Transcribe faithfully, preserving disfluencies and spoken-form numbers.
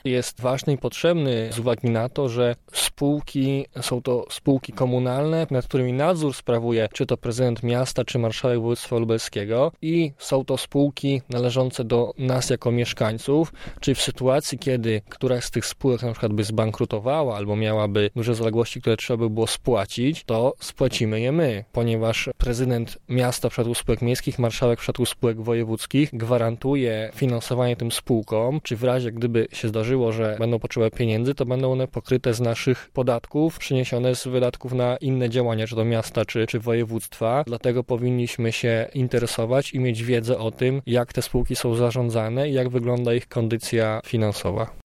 jest ważny i potrzebny z uwagi na to, że spółki są to spółki komunalne, nad którymi nadzór sprawuje czy to prezydent miasta, czy marszałek województwa lubelskiego i są to spółki należące do nas jako mieszkańców, czyli w sytuacji, kiedy któraś z tych spółek na przykład by zbankrutowała albo miałaby duże zaległości, które trzeba by było spłacić, to spłacimy je my, ponieważ prezydent miasta w przypadku spółek miejskich, marszałek w przypadku spółek wojewódzkich gwarantuje finansowanie tym spółkom, czy w razie gdyby się zdarzyło, że będą potrzebować pieniędzy, to będą one pokryte z naszych podatków, przeniesione z wydatków na inne działania, czy to miasta, czy, czy województwa. Dlatego powinniśmy się interesować i mieć wiedzę o tym, jak te spółki są zarządzane i jak wygląda ich kondycja finansowa.